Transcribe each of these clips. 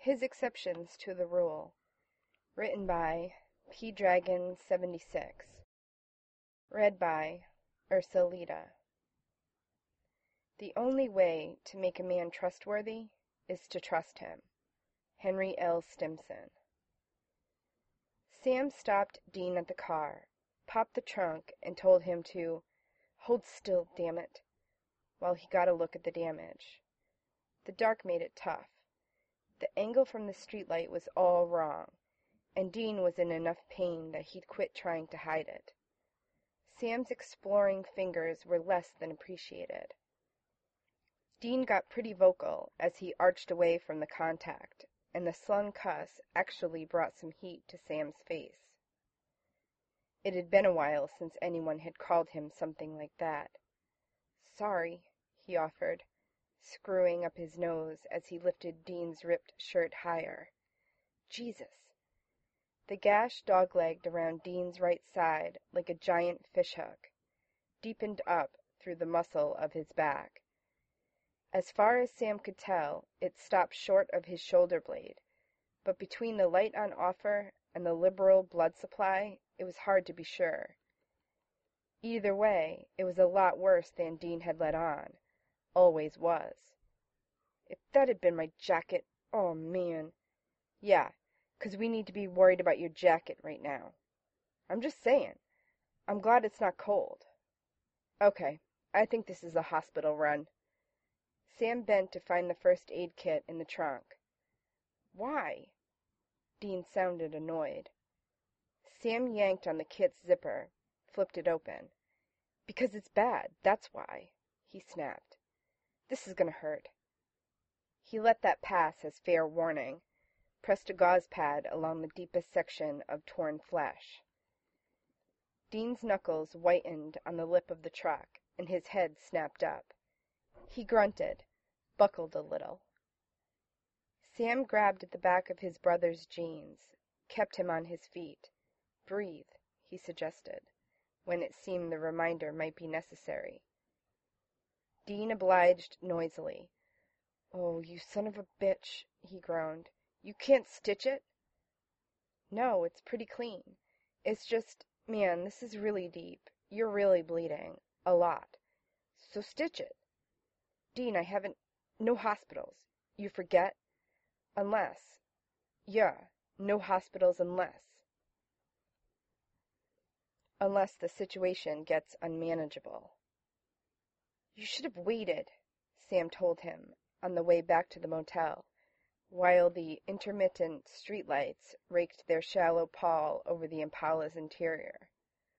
His Exceptions to the Rule. Written by P. Dragon 76. Read by Ursulita. The only way to make a man trustworthy is to trust him. Henry L. Stimson. Sam stopped Dean at the car, popped the trunk, and told him to "Hold still, damn it," while he got a look at the damage. The dark made it tough. The angle from the streetlight was all wrong, and Dean was in enough pain that he'd quit trying to hide it. Sam's exploring fingers were less than appreciated. Dean got pretty vocal as he arched away from the contact, and the slung cuss actually brought some heat to Sam's face. It had been a while since anyone had called him something like that. "Sorry," he offered, screwing up his nose as he lifted Dean's ripped shirt higher. Jesus! The gash dog-legged around Dean's right side like a giant fishhook, deepened up through the muscle of his back. As far as Sam could tell, it stopped short of his shoulder blade, but between the light on offer and the liberal blood supply, it was hard to be sure. Either way, it was a lot worse than Dean had let on. Always was. If that had been my jacket, oh man. Yeah, 'cause we need to be worried about your jacket right now. I'm just saying. I'm glad it's not cold. Okay, I think this is a hospital run. Sam bent to find the first aid kit in the trunk. Why? Dean sounded annoyed. Sam yanked on the kit's zipper, flipped it open. Because it's bad, that's why, he snapped. This is gonna hurt. He let that pass as fair warning, pressed a gauze pad along the deepest section of torn flesh. Dean's knuckles whitened on the lip of the truck, and his head snapped up. He grunted, buckled a little. Sam grabbed at the back of his brother's jeans, kept him on his feet. Breathe, he suggested, when it seemed the reminder might be necessary. Dean obliged noisily. "Oh, you son of a bitch," he groaned. "You can't stitch it?" "No, it's pretty clean. It's just, man, this is really deep. You're really bleeding. A lot. So stitch it." "Dean, I haven't... No hospitals. You forget? Unless... Yeah, no hospitals unless the situation gets unmanageable." "You should have waited," Sam told him, on the way back to the motel, while the intermittent streetlights raked their shallow pall over the Impala's interior.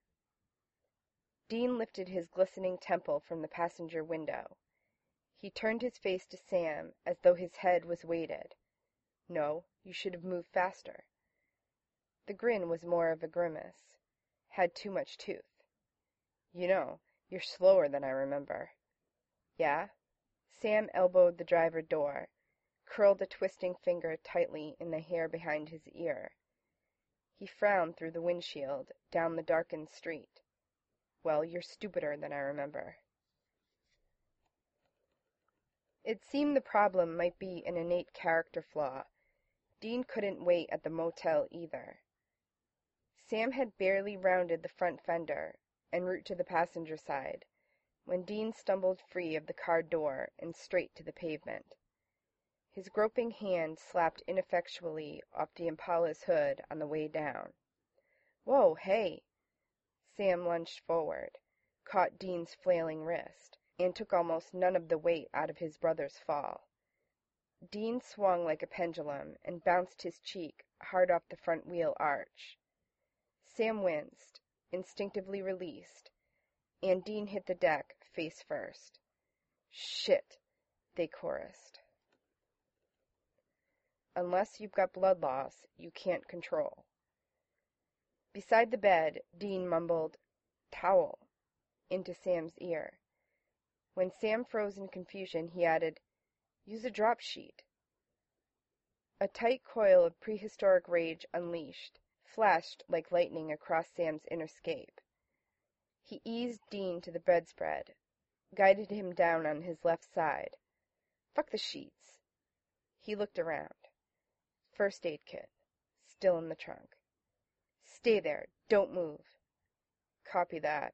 Dean lifted his glistening temple from the passenger window. He turned his face to Sam as though his head was weighted. "No, you should have moved faster." The grin was more of a grimace. "Had too much tooth." "You know, you're slower than I remember." "Yeah?" Sam elbowed the driver door, curled a twisting finger tightly in the hair behind his ear. He frowned through the windshield, down the darkened street. "Well, you're stupider than I remember." It seemed the problem might be an innate character flaw. Dean couldn't wait at the motel either. Sam had barely rounded the front fender, en route to the passenger side, when Dean stumbled free of the car door and straight to the pavement. His groping hand slapped ineffectually off the Impala's hood on the way down. "Whoa, hey!" Sam lunged forward, caught Dean's flailing wrist, and took almost none of the weight out of his brother's fall. Dean swung like a pendulum and bounced his cheek hard off the front wheel arch. Sam winced, instinctively released, and Dean hit the deck face first. "Shit," they chorused. "Unless you've got blood loss, you can't control." Beside the bed, Dean mumbled, "Towel," into Sam's ear. When Sam froze in confusion, he added, "Use a drop sheet." A tight coil of prehistoric rage unleashed, flashed like lightning across Sam's inner scape. He eased Dean to the bedspread, guided him down on his left side. "Fuck the sheets." He looked around. First aid kit. Still in the trunk. Stay there. Don't move. Copy that.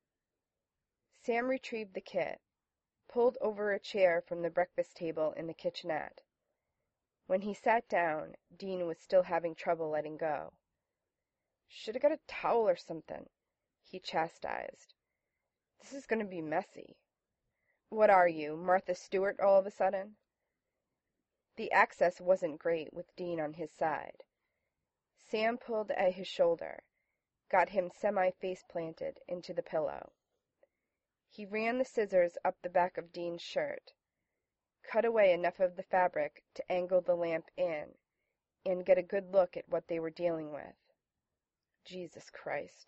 Sam retrieved the kit, pulled over a chair from the breakfast table in the kitchenette. When he sat down, Dean was still having trouble letting go. "Should have got a towel or something," he chastised. "This is going to be messy." "What are you, Martha Stewart all of a sudden?" The access wasn't great with Dean on his side. Sam pulled at his shoulder, got him semi-face planted into the pillow. He ran the scissors up the back of Dean's shirt, cut away enough of the fabric to angle the lamp in, and get a good look at what they were dealing with. Jesus Christ.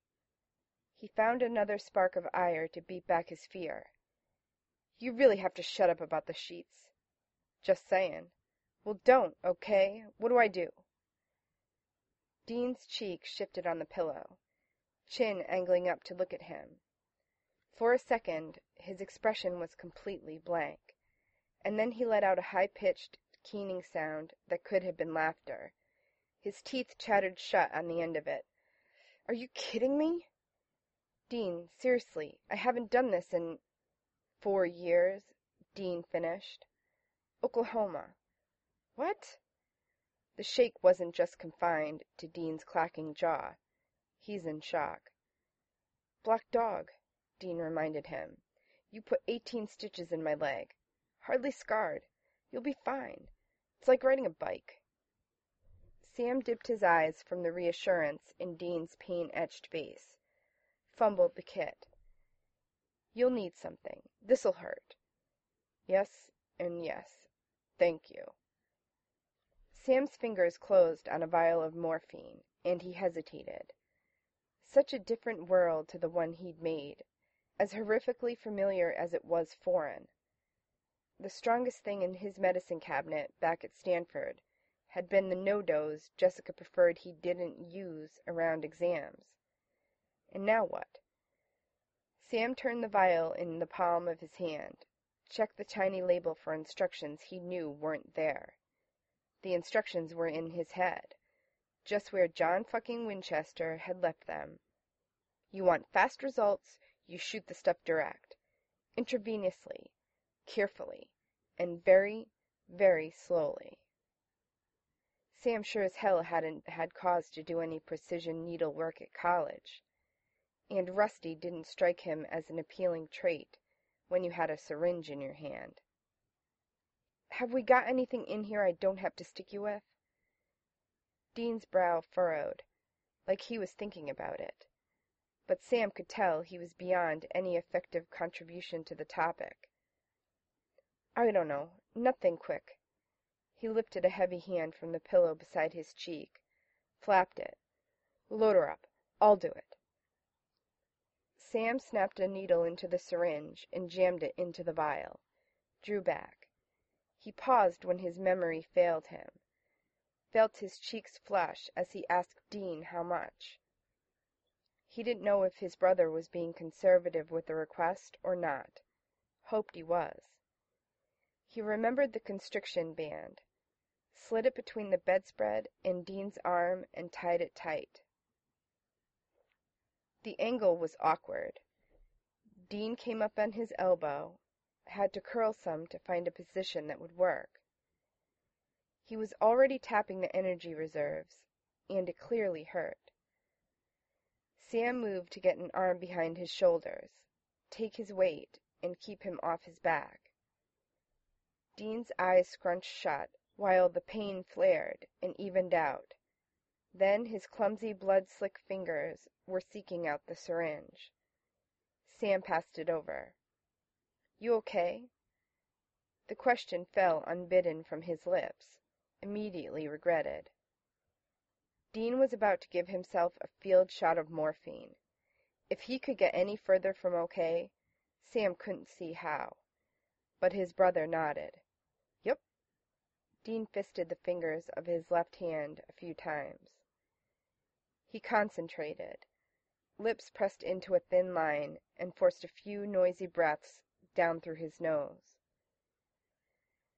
He found another spark of ire to beat back his fear. "You really have to shut up about the sheets." "Just saying." "Well, don't, okay? What do I do?" Dean's cheek shifted on the pillow, chin angling up to look at him. For a second, his expression was completely blank, and then he let out a high-pitched, keening sound that could have been laughter. His teeth chattered shut on the end of it. "Are you kidding me?" "Dean, seriously, I haven't done this in 4 years," Dean finished. "Oklahoma." "What?" The shake wasn't just confined to Dean's clacking jaw. "He's in shock." "Black dog," Dean reminded him. "You put 18 stitches in my leg. Hardly scarred. You'll be fine. It's like riding a bike." Sam dipped his eyes from the reassurance in Dean's pain-etched face, fumbled the kit. "You'll need something. This'll hurt." "Yes, and yes. Thank you." Sam's fingers closed on a vial of morphine, and he hesitated. Such a different world to the one he'd made, as horrifically familiar as it was foreign. The strongest thing in his medicine cabinet back at Stanford had been the no-dose Jessica preferred he didn't use around exams. And now what? Sam turned the vial in the palm of his hand, checked the tiny label for instructions he knew weren't there. The instructions were in his head, just where John fucking Winchester had left them. You want fast results, you shoot the stuff direct. Intravenously, carefully, and very, very slowly. Sam sure as hell hadn't had cause to do any precision needle work at college. And rusty didn't strike him as an appealing trait when you had a syringe in your hand. "Have we got anything in here I don't have to stick you with?" Dean's brow furrowed, like he was thinking about it, but Sam could tell he was beyond any effective contribution to the topic. "I don't know. Nothing quick." He lifted a heavy hand from the pillow beside his cheek, flapped it. "Load her up. I'll do it." Sam snapped a needle into the syringe and jammed it into the vial, drew back. He paused when his memory failed him, felt his cheeks flush as he asked Dean how much. He didn't know if his brother was being conservative with the request or not. Hoped he was. He remembered the constriction band, slid it between the bedspread and Dean's arm and tied it tight. The angle was awkward. Dean came up on his elbow, had to curl some to find a position that would work. He was already tapping the energy reserves, and it clearly hurt. Sam moved to get an arm behind his shoulders, take his weight, and keep him off his back. Dean's eyes scrunched shut, while the pain flared and evened out. Then his clumsy blood-slick fingers were seeking out the syringe. Sam passed it over. "You okay?" The question fell unbidden from his lips, immediately regretted. Dean was about to give himself a field shot of morphine. If he could get any further from okay, Sam couldn't see how. But his brother nodded. "Yep." Dean fisted the fingers of his left hand a few times. He concentrated, lips pressed into a thin line, and forced a few noisy breaths down through his nose.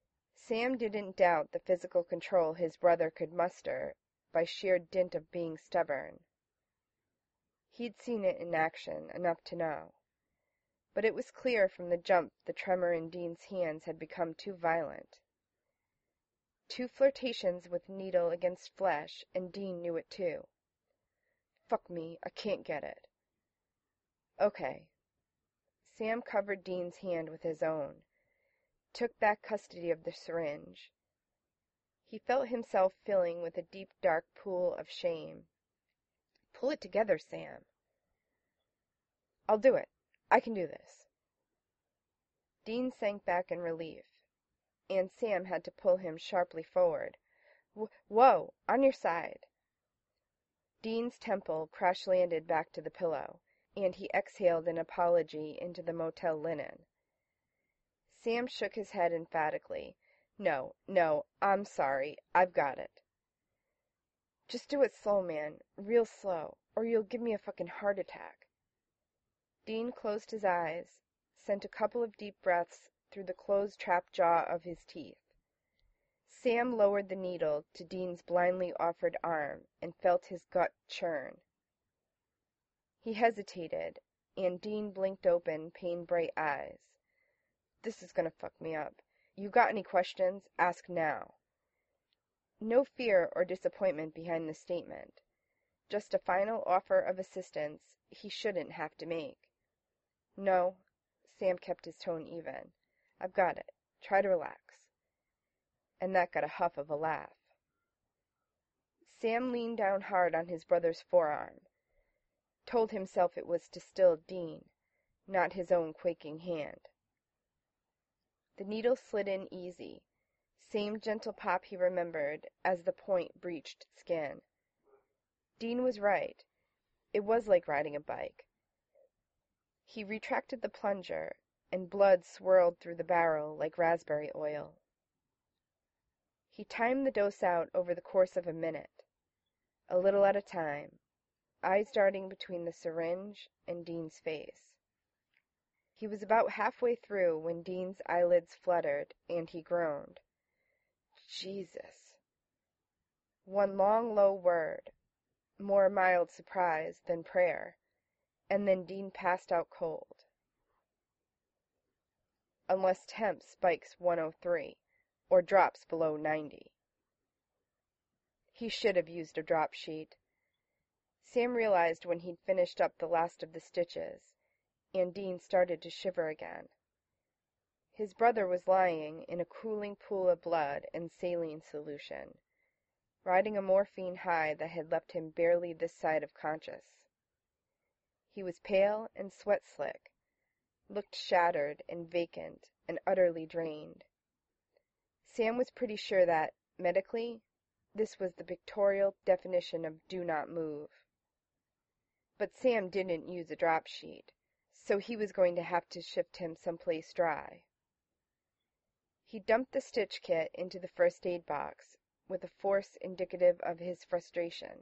Sam didn't doubt the physical control his brother could muster by sheer dint of being stubborn. He'd seen it in action enough to know. But it was clear from the jump the tremor in Dean's hands had become too violent. 2 flirtations with needle against flesh, and Dean knew it too. Fuck me, I can't get it. Okay. Sam covered Dean's hand with his own, took back custody of the syringe. He felt himself filling with a deep, dark pool of shame. Pull it together, Sam. I'll do it. I can do this. Dean sank back in relief, and Sam had to pull him sharply forward. Whoa! On your side! Dean's temple crash-landed back to the pillow, and he exhaled an apology into the motel linen. Sam shook his head emphatically. No, I'm sorry. I've got it. Just do it slow, man. Real slow, or you'll give me a fucking heart attack. Dean closed his eyes, sent a couple of deep breaths through the closed trap jaw of his teeth. Sam lowered the needle to Dean's blindly offered arm and felt his gut churn. He hesitated, and Dean blinked open pain-bright eyes. This is gonna fuck me up. You got any questions? Ask now. No fear or disappointment behind the statement. Just a final offer of assistance he shouldn't have to make. No, Sam kept his tone even. I've got it. Try to relax. And that got a huff of a laugh. Sam leaned down hard on his brother's forearm, told himself it was to still Dean, not his own quaking hand. The needle slid in easy, same gentle pop he remembered as the point breached skin. Dean was right. It was like riding a bike. He retracted the plunger, and blood swirled through the barrel like raspberry oil. He timed the dose out over the course of a minute, a little at a time, eyes darting between the syringe and Dean's face. He was about halfway through when Dean's eyelids fluttered, and he groaned. Jesus. One long, low word, more mild surprise than prayer, and then Dean passed out cold. Unless temp spikes 103, or drops below 90. He should have used a drop sheet. Sam realized when he'd finished up the last of the stitches, and Dean started to shiver again. His brother was lying in a cooling pool of blood and saline solution, riding a morphine high that had left him barely this side of conscious. He was pale and sweat-slick, looked shattered and vacant and utterly drained. Sam was pretty sure that, medically, this was the pictorial definition of do not move. But Sam didn't use a drop sheet, so he was going to have to shift him someplace dry. He dumped the stitch kit into the first aid box with a force indicative of his frustration.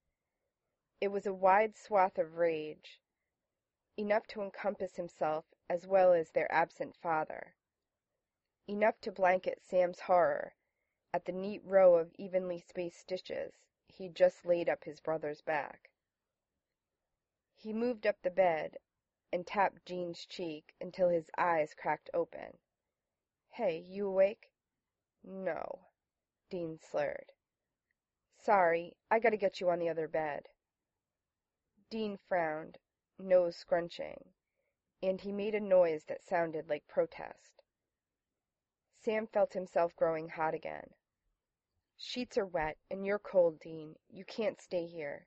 It was a wide swath of rage, enough to encompass himself as well as their absent father, enough to blanket Sam's horror at the neat row of evenly spaced stitches he'd just laid up his brother's back. He moved up the bed and tapped Dean's cheek until his eyes cracked open. Hey, you awake? No, Dean slurred. Sorry, I gotta get you on the other bed. Dean frowned, nose scrunching, and he made a noise that sounded like protest. Sam felt himself growing hot again. Sheets are wet, and you're cold, Dean. You can't stay here.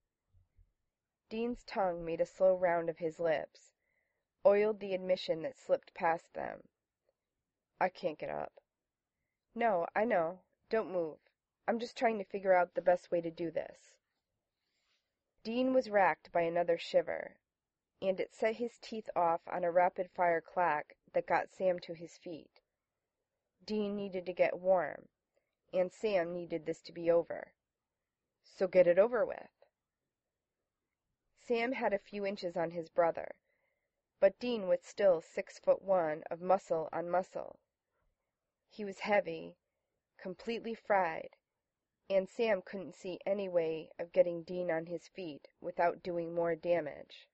Dean's tongue made a slow round of his lips, oiled the admission that slipped past them. I can't get up. No, I know. Don't move. I'm just trying to figure out the best way to do this. Dean was racked by another shiver, and it set his teeth off on a rapid-fire clack that got Sam to his feet. Dean needed to get warm, and Sam needed this to be over. So get it over with. Sam had a few inches on his brother, but Dean was still 6'1" of muscle on muscle. He was heavy, completely fried, and Sam couldn't see any way of getting Dean on his feet without doing more damage.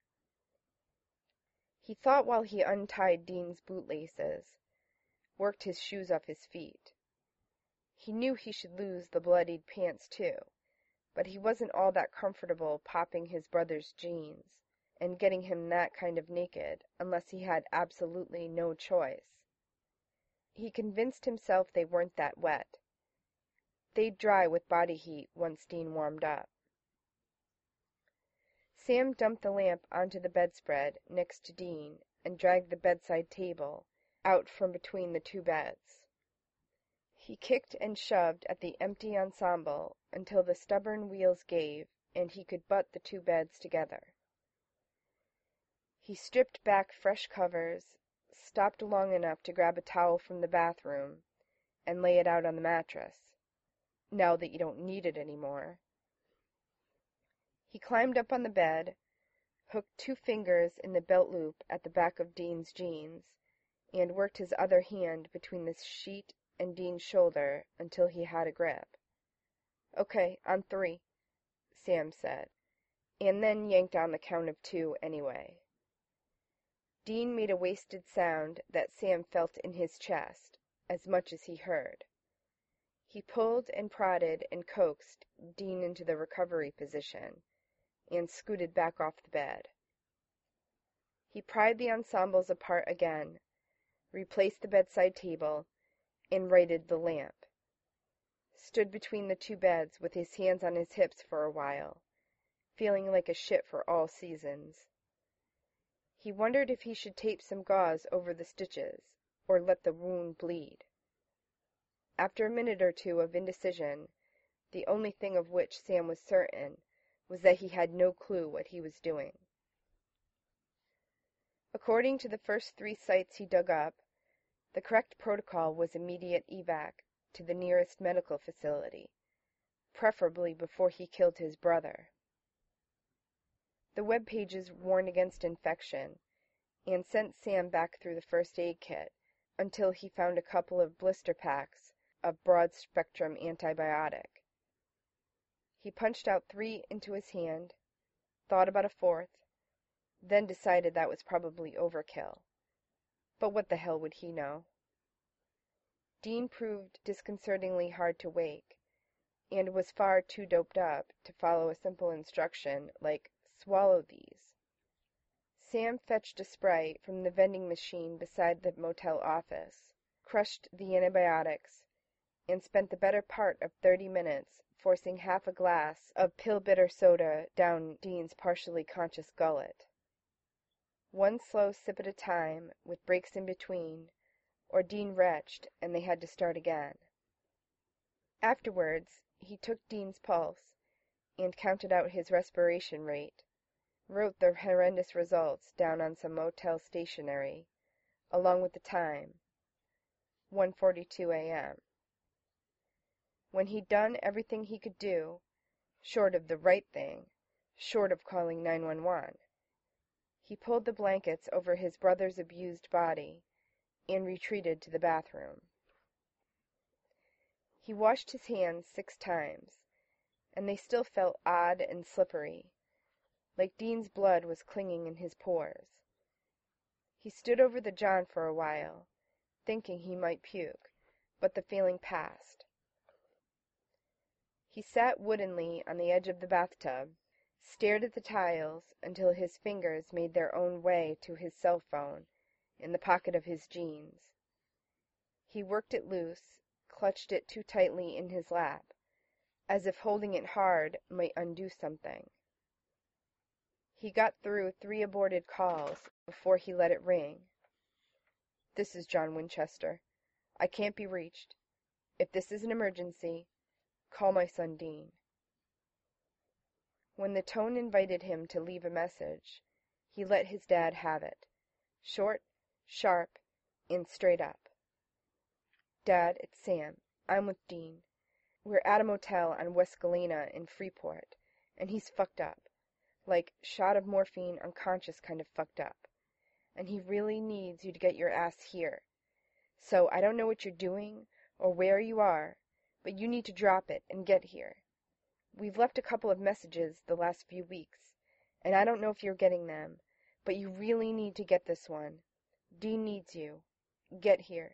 He thought while he untied Dean's bootlaces, worked his shoes off his feet. He knew he should lose the bloodied pants too, but he wasn't all that comfortable popping his brother's jeans and getting him that kind of naked unless he had absolutely no choice. He convinced himself they weren't that wet. They'd dry with body heat once Dean warmed up. Sam dumped the lamp onto the bedspread next to Dean and dragged the bedside table out from between the two beds. He kicked and shoved at the empty ensemble until the stubborn wheels gave and he could butt the two beds together. He stripped back fresh covers, stopped long enough to grab a towel from the bathroom, and lay it out on the mattress, now that you don't need it anymore. He climbed up on the bed, hooked 2 fingers in the belt loop at the back of Dean's jeans, and worked his other hand between the sheet and Dean's shoulder until he had a grip. "Okay, on 3, Sam said, and then yanked on the count of 2 anyway. Dean made a wasted sound that Sam felt in his chest, as much as he heard. He pulled and prodded and coaxed Dean into the recovery position, and scooted back off the bed. He pried the ensembles apart again, replaced the bedside table, and righted the lamp. Stood between the 2 beds with his hands on his hips for a while, feeling like a shit for all seasons. He wondered if he should tape some gauze over the stitches, or let the wound bleed. After a minute or two of indecision, the only thing of which Sam was certain was that he had no clue what he was doing. According to the first 3 sites he dug up, the correct protocol was immediate evac to the nearest medical facility, preferably before he killed his brother. The web pages warned against infection, and sent Sam back through the first aid kit until he found a couple of blister packs of broad-spectrum antibiotic. He punched out 3 into his hand, thought about a 4th, then decided that was probably overkill. But what the hell would he know? Dean proved disconcertingly hard to wake, and was far too doped up to follow a simple instruction like, "Swallow these." Sam fetched a Sprite from the vending machine beside the motel office, crushed the antibiotics, and spent the better part of 30 minutes forcing half a glass of pill-bitter soda down Dean's partially conscious gullet. 1 slow sip at a time, with breaks in between, or Dean retched and they had to start again. Afterwards, he took Dean's pulse and counted out his respiration rate, wrote the horrendous results down on some motel stationery, along with the time, 1:42 a.m. When he'd done everything he could do, short of the right thing, short of calling 911, he pulled the blankets over his brother's abused body and retreated to the bathroom. He washed his hands 6 times, and they still felt odd and slippery, like Dean's blood was clinging in his pores. He stood over the John for a while, thinking he might puke, but the feeling passed. He sat woodenly on the edge of the bathtub, stared at the tiles until his fingers made their own way to his cell phone in the pocket of his jeans. He worked it loose, clutched it too tightly in his lap, as if holding it hard might undo something. He got through 3 aborted calls before he let it ring. "This is John Winchester. I can't be reached. If this is an emergency, call my son Dean." When the tone invited him to leave a message, he let his dad have it, short, sharp, and straight up. "Dad, it's Sam. I'm with Dean. We're at a motel on West Galena in Freeport, and he's fucked up. Like, shot of morphine, unconscious kind of fucked up. And he really needs you to get your ass here. So I don't know what you're doing or where you are, but you need to drop it and get here. We've left a couple of messages the last few weeks, and I don't know if you're getting them, but you really need to get this one. Dean needs you. Get here."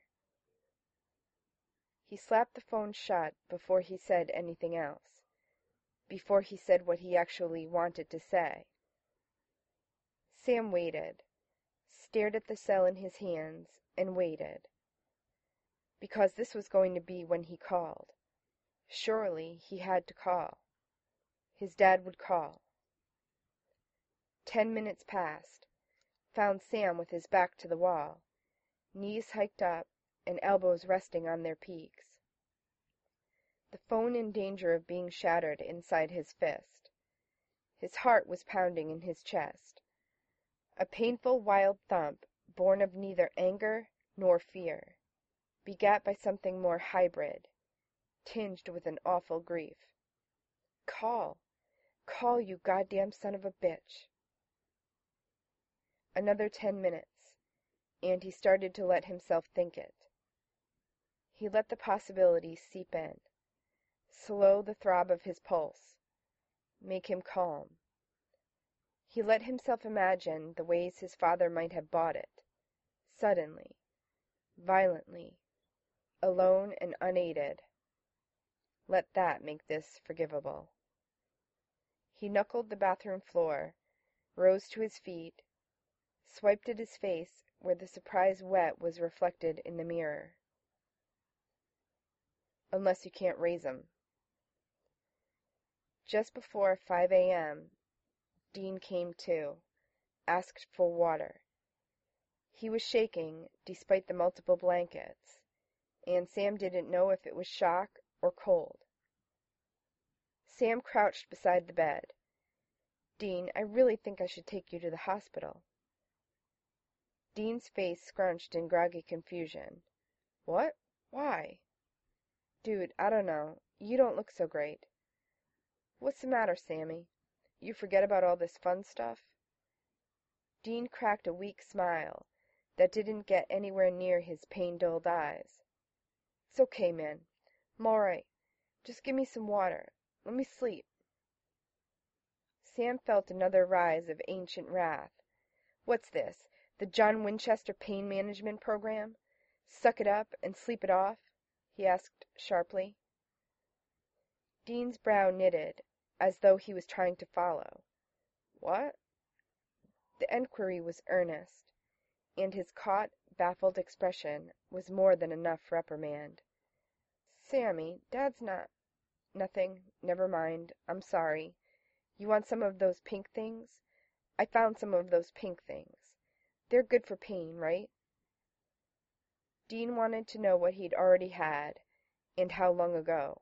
He slapped the phone shut before he said anything else, before he said what he actually wanted to say. Sam waited, stared at the cell in his hands, and waited. Because this was going to be when he called. Surely he had to call. His dad would call. 10 minutes passed, found Sam with his back to the wall, knees hiked up and elbows resting on their peaks. The phone in danger of being shattered inside his fist. His heart was pounding in his chest. A painful, wild thump, born of neither anger nor fear, begat by something more hybrid, tinged with an awful grief. Call! Call, you goddamn son of a bitch! Another 10 minutes, and he started to let himself think it. He let the possibilities seep in, slow the throb of his pulse, make him calm. He let himself imagine the ways his father might have bought it, suddenly, violently, alone and unaided. Let that make this forgivable. He knuckled the bathroom floor, rose to his feet, swiped at his face where the surprised wet was reflected in the mirror. Unless you can't raise 'em. Just before 5 a.m., Dean came to, asked for water. He was shaking, despite the multiple blankets, and Sam didn't know if it was shock or cold. Sam crouched beside the bed. "Dean, I really think I should take you to the hospital." Dean's face scrunched in groggy confusion. "What? Why?" "Dude, I don't know. You don't look so great." "What's the matter, Sammy? You forget about all this fun stuff?" Dean cracked a weak smile that didn't get anywhere near his pain-dulled eyes. "It's okay, man. I'm all right. Just give me some water. Let me sleep." Sam felt another rise of ancient wrath. "What's this? The John Winchester Pain Management Program? Suck it up and sleep it off?" he asked sharply. Dean's brow knitted, as though he was trying to follow. "What?" The enquiry was earnest, and his caught, baffled expression was more than enough reprimand. "Sammy, Dad's not—" "Nothing. Never mind. I'm sorry. You want some of those pink things? I found some of those pink things. They're good for pain, right?" Dean wanted to know what he'd already had, and how long ago.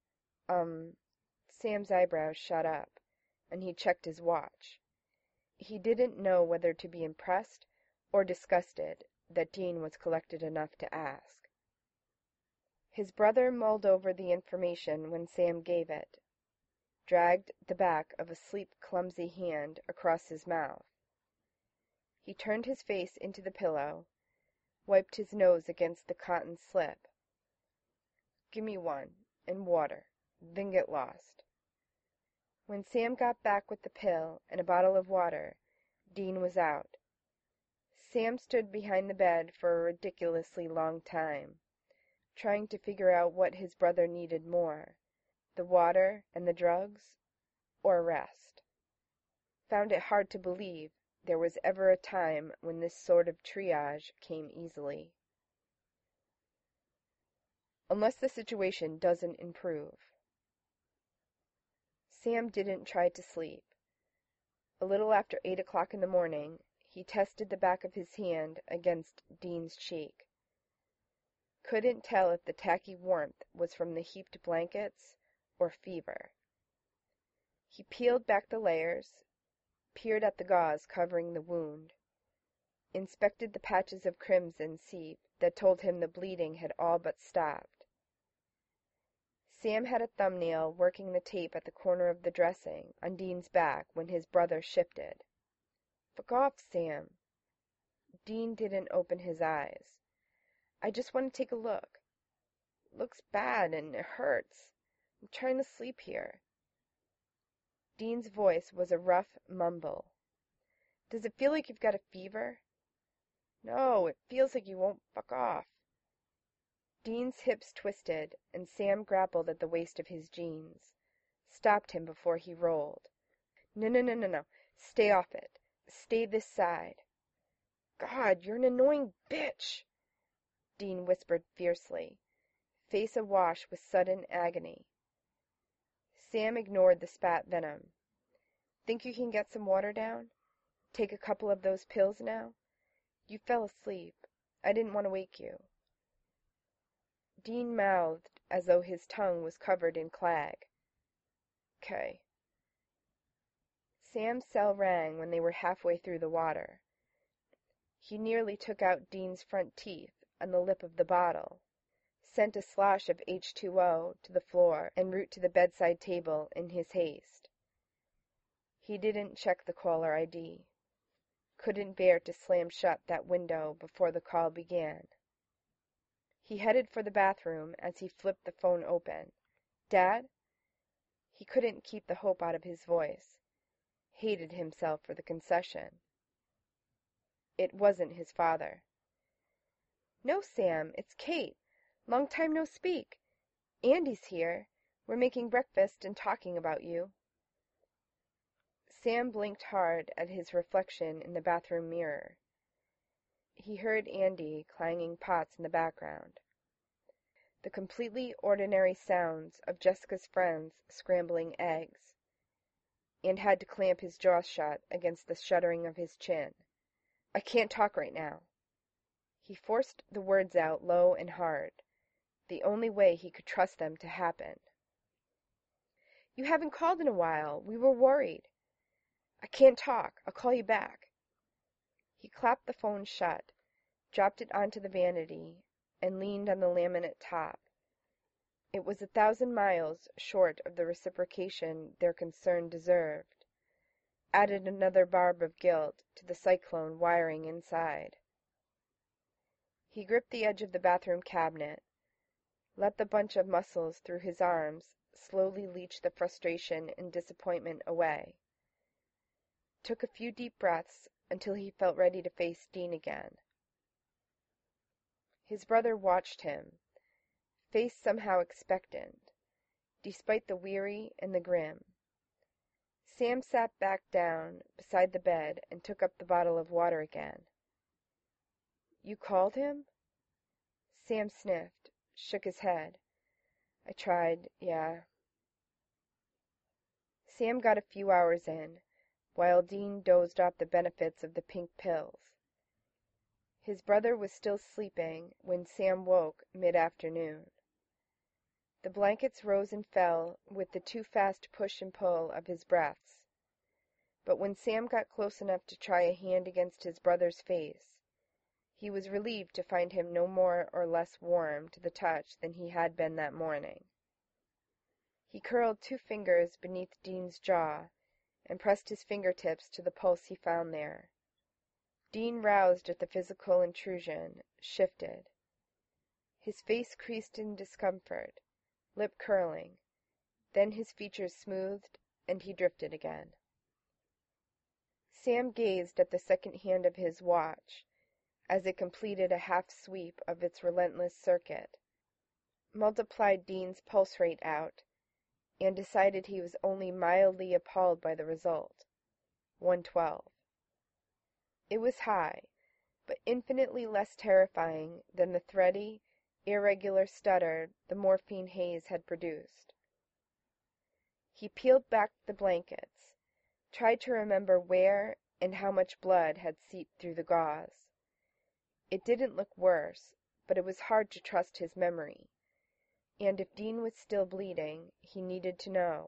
Sam's eyebrows shot up, and he checked his watch. He didn't know whether to be impressed or disgusted that Dean was collected enough to ask. His brother mulled over the information when Sam gave it, dragged the back of a sleek, clumsy hand across his mouth. He turned his face into the pillow, wiped his nose against the cotton slip. "Gimme one, and water, then get lost." When Sam got back with the pill and a bottle of water, Dean was out. Sam stood behind the bed for a ridiculously long time, trying to figure out what his brother needed more, the water and the drugs, or rest. Found it hard to believe there was ever a time when this sort of triage came easily. Unless the situation doesn't improve. Sam didn't try to sleep. A little after 8 o'clock in the morning, he tested the back of his hand against Dean's cheek. Couldn't tell if the tacky warmth was from the heaped blankets or fever. He peeled back the layers, peered at the gauze covering the wound, inspected the patches of crimson seep that told him the bleeding had all but stopped. Sam had a thumbnail working the tape at the corner of the dressing on Dean's back when his brother shifted. "Fuck off, Sam." Dean didn't open his eyes. I just want to take a look. It looks bad and it hurts. I'm trying to sleep here." Dean's voice was a rough mumble. "Does it feel like you've got a fever?" "No, it feels like you won't fuck off." Dean's hips twisted, and Sam grappled at the waist of his jeans, stopped him before he rolled. "No, no, no, no, no. Stay off it. Stay this side." "God, you're an annoying bitch," Dean whispered fiercely, face awash with sudden agony. Sam ignored the spat venom. "Think you can get some water down? Take a couple of those pills now? You fell asleep. I didn't want to wake you." Dean mouthed as though his tongue was covered in clag. "'Kay." Sam's cell rang when they were halfway through the water. He nearly took out Dean's front teeth on the lip of the bottle, sent a slosh of H2O to the floor en route to the bedside table in his haste. He didn't check the caller ID. Couldn't bear to slam shut that window before the call began. He headed for the bathroom as he flipped the phone open. "Dad?" He couldn't keep the hope out of his voice. Hated himself for the concession. It wasn't his father. "No, Sam, it's Kate. Long time no speak. Andy's here. We're making breakfast and talking about you." Sam blinked hard at his reflection in the bathroom mirror. He heard Andy clanging pots in the background. The completely ordinary sounds of Jessica's friends scrambling eggs, and had to clamp his jaw shut against the shuddering of his chin. "I can't talk right now." He forced the words out low and hard, the only way he could trust them to happen. "You haven't called in a while. We were worried." "I can't talk. I'll call you back." He clapped the phone shut, dropped it onto the vanity, and leaned on the laminate top. It was 1,000 miles short of the reciprocation their concern deserved. Added another barb of guilt to the cyclone wiring inside. He gripped the edge of the bathroom cabinet, let the bunch of muscles through his arms slowly leach the frustration and disappointment away. Took a few deep breaths until he felt ready to face Dean again. His brother watched him, face somehow expectant, despite the weary and the grim. Sam sat back down beside the bed and took up the bottle of water again. "You called him?" Sam sniffed, shook his head. "I tried, yeah." Sam got a few hours in, while Dean dozed off the benefits of the pink pills. His brother was still sleeping when Sam woke mid-afternoon. The blankets rose and fell with the too fast push and pull of his breaths, but when Sam got close enough to try a hand against his brother's face, he was relieved to find him no more or less warm to the touch than he had been that morning. He curled 2 fingers beneath Dean's jaw and pressed his fingertips to the pulse he found there. Dean roused at the physical intrusion, shifted. His face creased in discomfort, lip curling, then his features smoothed, and he drifted again. Sam gazed at the second hand of his watch as it completed a half sweep of its relentless circuit, multiplied Dean's pulse rate out, and decided he was only mildly appalled by the result. 112. It was high, but infinitely less terrifying than the thready, irregular stutter the morphine haze had produced. He peeled back the blankets, tried to remember where and how much blood had seeped through the gauze. It didn't look worse, but it was hard to trust his memory, and if Dean was still bleeding, he needed to know.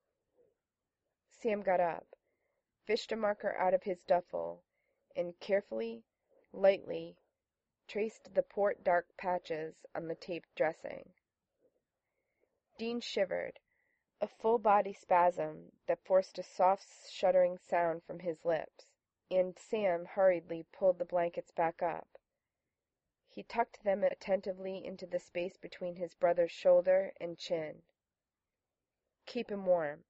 Sam got up, fished a marker out of his duffel, and carefully, lightly, traced the port dark patches on the taped dressing. Dean shivered, a full-body spasm that forced a soft shuddering sound from his lips, and Sam hurriedly pulled the blankets back up. He tucked them attentively into the space between his brother's shoulder and chin. "Keep him warm."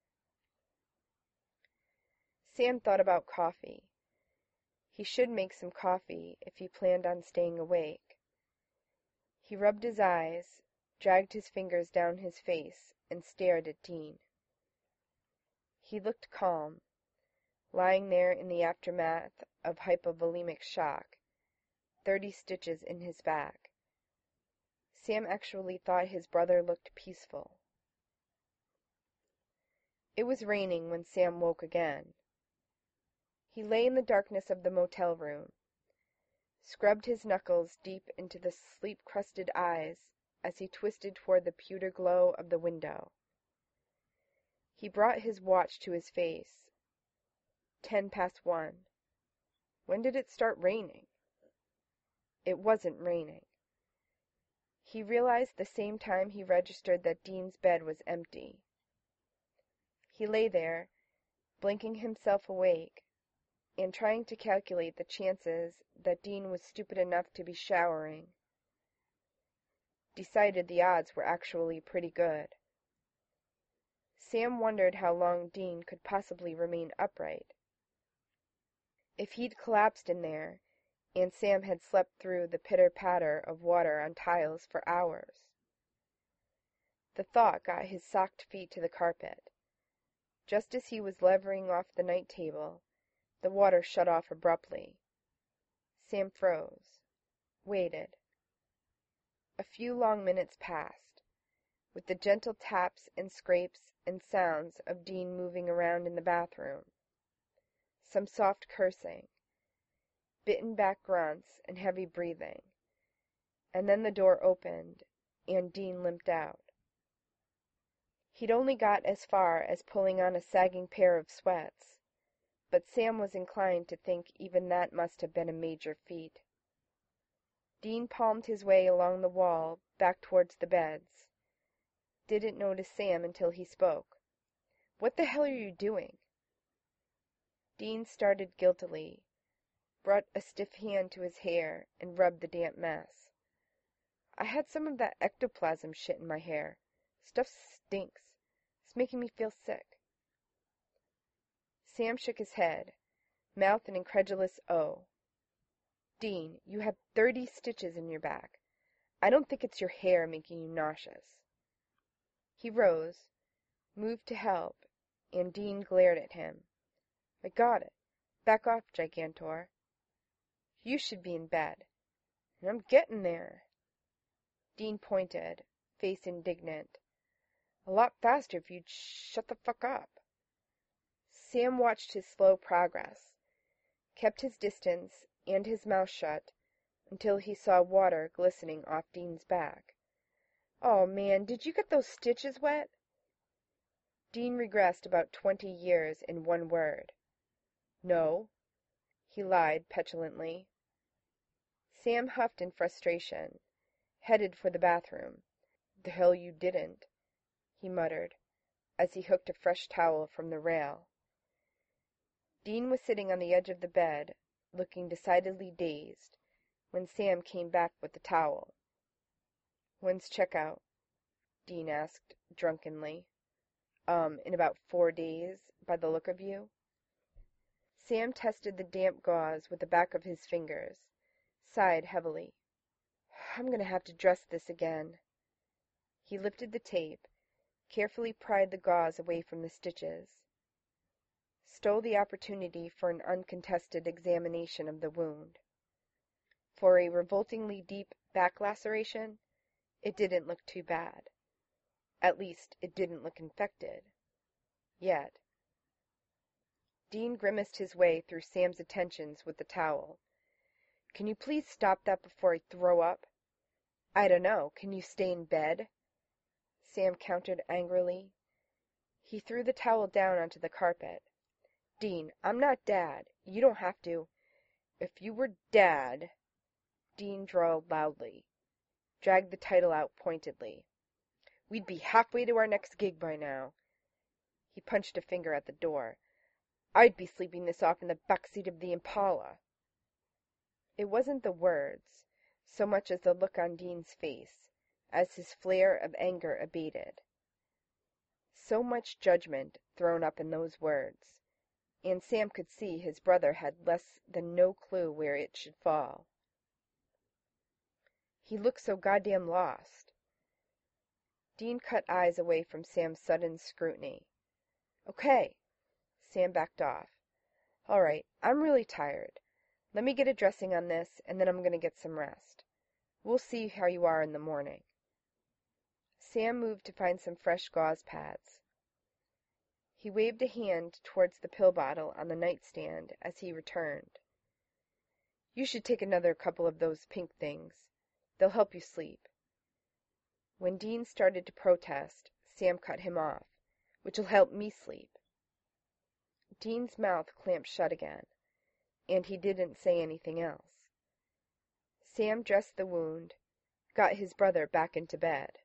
Sam thought about coffee. He should make some coffee if he planned on staying awake. He rubbed his eyes, dragged his fingers down his face, and stared at Dean. He looked calm, lying there in the aftermath of hypovolemic shock, 30 stitches in his back. Sam actually thought his brother looked peaceful. It was raining when Sam woke again. He lay in the darkness of the motel room, scrubbed his knuckles deep into the sleep-crusted eyes as he twisted toward the pewter glow of the window. He brought his watch to his face. 1:10. When did it start raining? It wasn't raining. He realized the same time he registered that Dean's bed was empty. He lay there, blinking himself awake, and trying to calculate the chances that Dean was stupid enough to be showering. Decided the odds were actually pretty good. Sam wondered how long Dean could possibly remain upright. If he'd collapsed in there, and Sam had slept through the pitter-patter of water on tiles for hours. The thought got his socked feet to the carpet. Just as he was levering off the night table, the water shut off abruptly. Sam froze, waited. A few long minutes passed, with the gentle taps and scrapes and sounds of Dean moving around in the bathroom. Some soft cursing, bitten back grunts and heavy breathing, and then the door opened, and Dean limped out. He'd only got as far as pulling on a sagging pair of sweats, but Sam was inclined to think even that must have been a major feat. Dean palmed his way along the wall back towards the beds. Didn't notice Sam until he spoke. "What the hell are you doing?" Dean started guiltily, brought a stiff hand to his hair, and rubbed the damp mess. "I had some of that ectoplasm shit in my hair. Stuff stinks. It's making me feel sick." Sam shook his head, mouthed an incredulous "oh." "Dean, you have 30 stitches in your back. I don't think it's your hair making you nauseous." He rose, moved to help, and Dean glared at him. "I got it. Back off, Gigantor. You should be in bed." "And I'm getting there." Dean pointed, face indignant. "A lot faster if you'd shut the fuck up." Sam watched his slow progress, kept his distance and his mouth shut until he saw water glistening off Dean's back. "Oh, man, did you get those stitches wet?" Dean regressed about 20 years in one word. "No," he lied petulantly. Sam huffed in frustration, headed for the bathroom. "The hell you didn't," he muttered, as he hooked a fresh towel from the rail. Dean was sitting on the edge of the bed, looking decidedly dazed, when Sam came back with the towel. "When's checkout?" Dean asked drunkenly. In about 4 days, by the look of you." Sam tested the damp gauze with the back of his fingers, sighed heavily. "I'm going to have to dress this again." He lifted the tape, carefully pried the gauze away from the stitches, stole the opportunity for an uncontested examination of the wound. For a revoltingly deep back laceration, it didn't look too bad. At least, it didn't look infected. Yet. Dean grimaced his way through Sam's attentions with the towel. "Can you please stop that before I throw up?" "I don't know. Can you stay in bed?" Sam countered angrily. He threw the towel down onto the carpet. "Dean, I'm not Dad. You don't have to—" "If you were Dad—" Dean drawled loudly, dragged the title out pointedly. "We'd be halfway to our next gig by now." He punched a finger at the door. "I'd be sleeping this off in the back seat of the Impala." It wasn't the words, so much as the look on Dean's face, as his flare of anger abated. So much judgment thrown up in those words, and Sam could see his brother had less than no clue where it should fall. He looked so goddamn lost. Dean cut eyes away from Sam's sudden scrutiny. "Okay." Sam backed off. "All right, I'm really tired. Let me get a dressing on this, and then I'm going to get some rest. We'll see how you are in the morning." Sam moved to find some fresh gauze pads. He waved a hand towards the pill bottle on the nightstand as he returned. "You should take another couple of those pink things. They'll help you sleep." When Dean started to protest, Sam cut him off. "Which'll help me sleep." Dean's mouth clamped shut again, and he didn't say anything else. Sam dressed the wound, got his brother back into bed.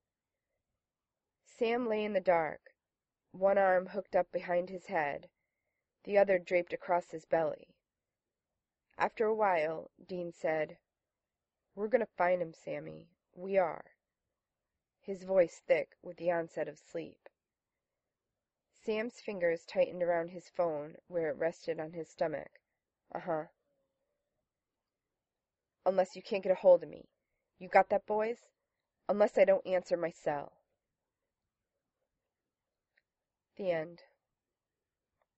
Sam lay in the dark, one arm hooked up behind his head, the other draped across his belly. After a while, Dean said, "We're going to find him, Sammy. We are," his voice thick with the onset of sleep. Sam's fingers tightened around his phone where it rested on his stomach. "Uh-huh." "Unless you can't get a hold of me. You got that, boys? Unless I don't answer my cell." The end.